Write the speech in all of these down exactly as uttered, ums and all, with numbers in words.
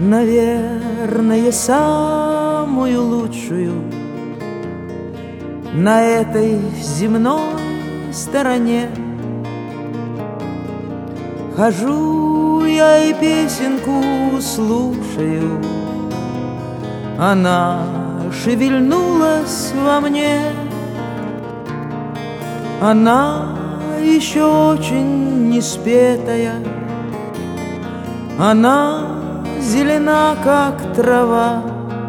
наверное, самую лучшую на этой земной стороне. Хожу я и песенку слушаю, она шевельнулась во мне. Она еще очень неспетая, она зелена, как трава,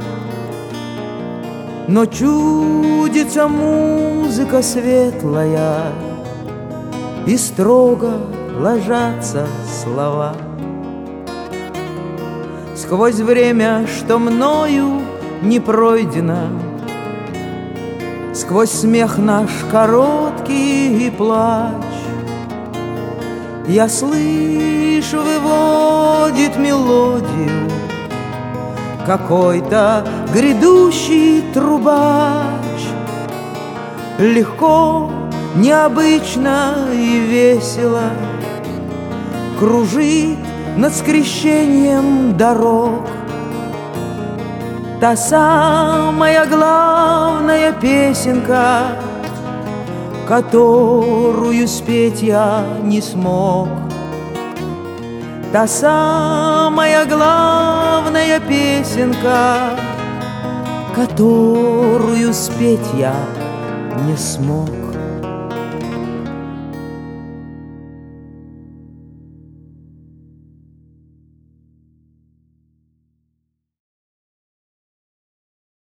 но чудится музыка светлая, и строго ложатся слова. Сквозь время, что мною не пройдено, сквозь смех наш короткий и плач, я слышу, выводит мелодию какой-то грядущий трубач. Легко, необычно и весело кружит над скрещением дорог та самая главная песенка, которую спеть я не смог. Та самая главная песенка, которую спеть я не смог.